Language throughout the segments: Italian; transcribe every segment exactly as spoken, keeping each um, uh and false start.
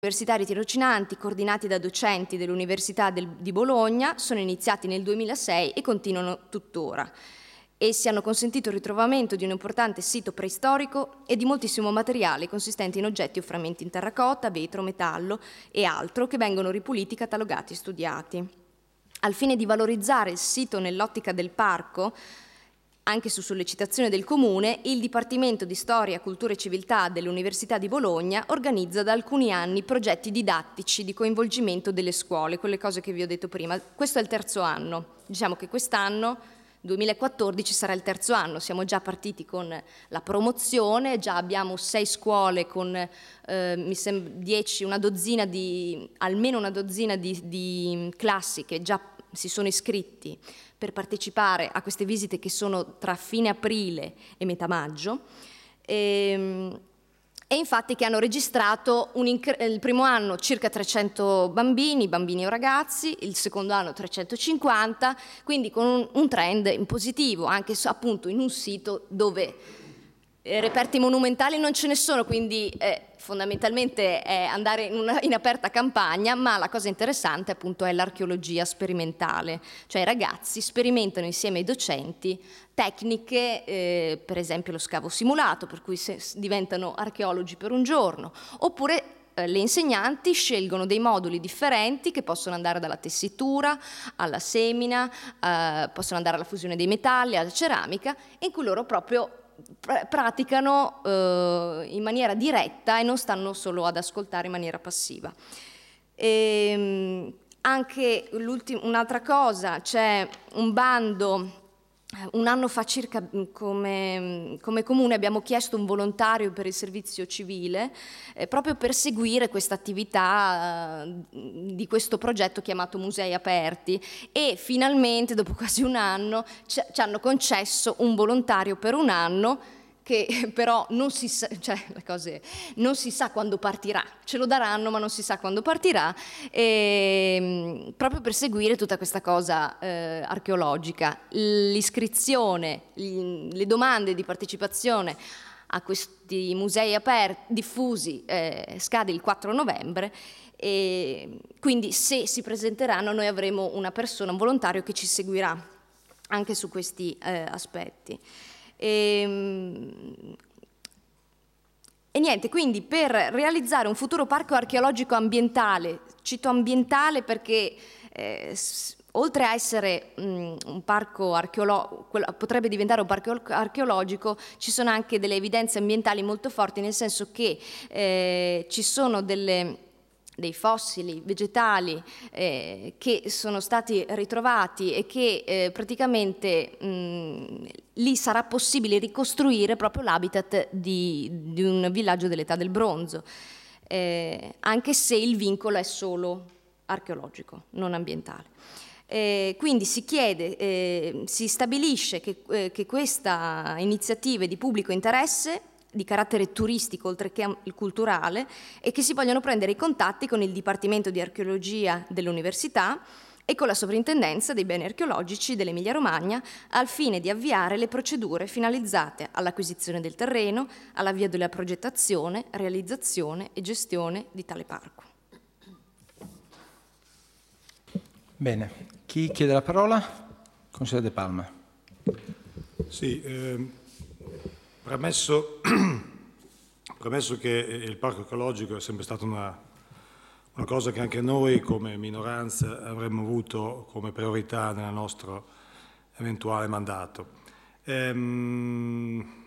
Universitari tirocinanti coordinati da docenti dell'Università del, di Bologna sono iniziati nel duemilasei e continuano tuttora. Essi hanno consentito il ritrovamento di un importante sito preistorico e di moltissimo materiale consistente in oggetti o frammenti in terracotta, vetro, metallo e altro che vengono ripuliti, catalogati e studiati. Al fine di valorizzare il sito nell'ottica del parco, anche su sollecitazione del Comune, il Dipartimento di Storia, Cultura e Civiltà dell'Università di Bologna organizza da alcuni anni progetti didattici di coinvolgimento delle scuole, quelle cose che vi ho detto prima. Questo è il terzo anno. Diciamo che quest'anno, duemilaquattordici, sarà il terzo anno. Siamo già partiti con la promozione, già abbiamo sei scuole con eh, mi sembra dieci, una dozzina di, almeno una dozzina di, di classi che già si sono iscritti per partecipare a queste visite che sono tra fine aprile e metà maggio, e, e infatti che hanno registrato un il primo anno circa trecento bambini, bambini o ragazzi, il secondo anno trecentocinquanta, quindi con un, un trend in positivo, anche appunto in un sito dove eh, reperti monumentali non ce ne sono, quindi eh, fondamentalmente è andare in, una, in aperta campagna, ma la cosa interessante appunto è l'archeologia sperimentale, cioè i ragazzi sperimentano insieme ai docenti tecniche, eh, per esempio lo scavo simulato, per cui se, diventano archeologi per un giorno, oppure eh, le insegnanti scelgono dei moduli differenti che possono andare dalla tessitura alla semina, eh, possono andare alla fusione dei metalli, alla ceramica, in cui loro proprio praticano eh, in maniera diretta e non stanno solo ad ascoltare in maniera passiva. E, anche un'altra cosa, c'è un bando, un anno fa circa come, come comune abbiamo chiesto un volontario per il servizio civile eh, proprio per seguire questa attività eh, di questo progetto chiamato Musei Aperti, e finalmente dopo quasi un anno ci, ci hanno concesso un volontario per un anno che però non si sa, cioè, le cose, non si sa quando partirà, ce lo daranno ma non si sa quando partirà, e, proprio per seguire tutta questa cosa eh, archeologica. L'iscrizione, le domande di partecipazione a questi musei aperti, diffusi, eh, scade il quattro novembre, e quindi se si presenteranno noi avremo una persona, un volontario che ci seguirà anche su questi eh, aspetti. E, e niente, quindi per realizzare un futuro parco archeologico ambientale, cito ambientale perché eh, oltre a essere mh, un parco archeologico, potrebbe diventare un parco archeologico, ci sono anche delle evidenze ambientali molto forti, nel senso che eh, ci sono delle dei fossili vegetali eh, che sono stati ritrovati e che eh, praticamente mh, lì sarà possibile ricostruire proprio l'habitat di, di un villaggio dell'età del bronzo, eh, anche se il vincolo è solo archeologico, non ambientale. Eh, quindi si chiede, eh, si stabilisce che, eh, che questa iniziativa è di pubblico interesse, di carattere turistico oltre che culturale, e che si vogliono prendere i contatti con il Dipartimento di Archeologia dell'Università e con la Sovrintendenza dei Beni Archeologici dell'Emilia Romagna al fine di avviare le procedure finalizzate all'acquisizione del terreno, all'avvio della progettazione, realizzazione e gestione di tale parco. Bene, chi chiede la parola? Consigliere De Palma. Sì, eh... Premesso, premesso che il parco ecologico è sempre stata una, una cosa che anche noi come minoranza avremmo avuto come priorità nel nostro eventuale mandato. Ehm,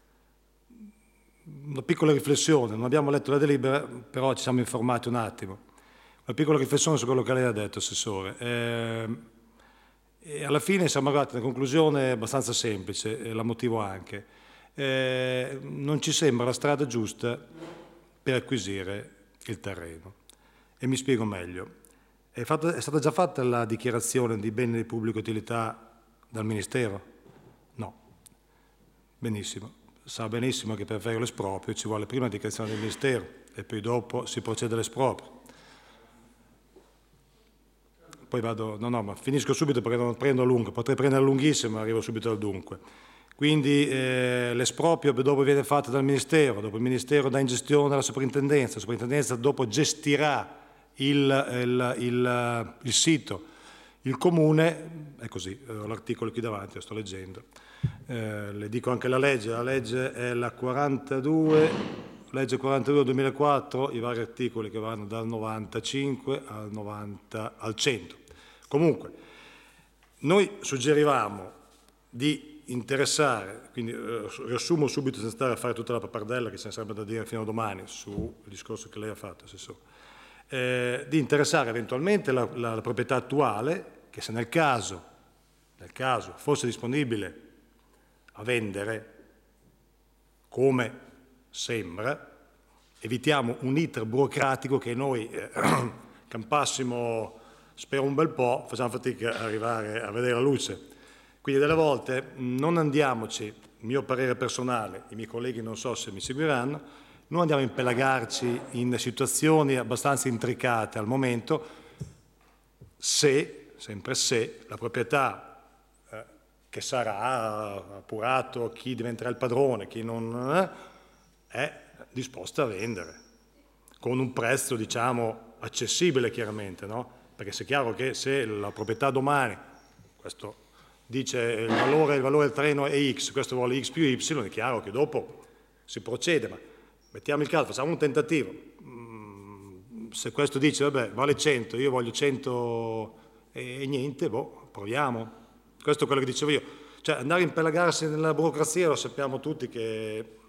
una piccola riflessione, non abbiamo letto la delibera, però ci siamo informati un attimo. Una piccola riflessione su quello che lei ha detto, Assessore. Ehm, e alla fine siamo arrivati a una conclusione abbastanza semplice, e la motivo anche. Eh, non ci sembra la strada giusta per acquisire il terreno. E mi spiego meglio. È, fatta, è stata già fatta la dichiarazione di beni di pubblica utilità dal Ministero? No. Benissimo. Sa benissimo che per fare l'esproprio ci vuole prima la dichiarazione del Ministero e poi dopo si procede all'esproprio. Poi vado, no no, ma finisco subito perché non prendo a lungo, potrei prendere a lunghissimo ma arrivo subito al dunque. Quindi eh, l'esproprio dopo viene fatto dal Ministero, dopo il Ministero dà in gestione alla Soprintendenza, la Soprintendenza dopo gestirà il, il, il, il sito, il Comune, è così, ho l'articolo qui davanti, lo sto leggendo. Eh, le dico anche la legge, la legge è la quarantadue, legge quarantadue duemilaquattro, i vari articoli che vanno dal novantacinque al novanta al cento. Comunque, noi suggerivamo di interessare, quindi eh, riassumo subito senza stare a fare tutta la pappardella che ce ne sarebbe da dire fino a domani sul discorso che lei ha fatto, Assessore, eh, di interessare eventualmente la, la, la proprietà attuale, che se nel caso, nel caso fosse disponibile a vendere, come sembra, evitiamo un iter burocratico che noi eh, campassimo, spero un bel po', facciamo fatica ad arrivare a vedere la luce. Quindi delle volte non andiamoci, mio parere personale, i miei colleghi non so se mi seguiranno, non andiamo a impelagarci in situazioni abbastanza intricate al momento, se, sempre se, la proprietà eh, che sarà appurato, chi diventerà il padrone, chi non eh, è disposta a vendere, con un prezzo diciamo accessibile chiaramente, no? Perché se è chiaro che se la proprietà domani, questo dice il valore, il valore del terreno è X, questo vuole X più Y, è chiaro che dopo si procede, ma mettiamo il caso, facciamo un tentativo, se questo dice vabbè vale cento, io voglio cento e niente, boh, proviamo. Questo è quello che dicevo io, cioè andare a impelagarsi nella burocrazia lo sappiamo tutti che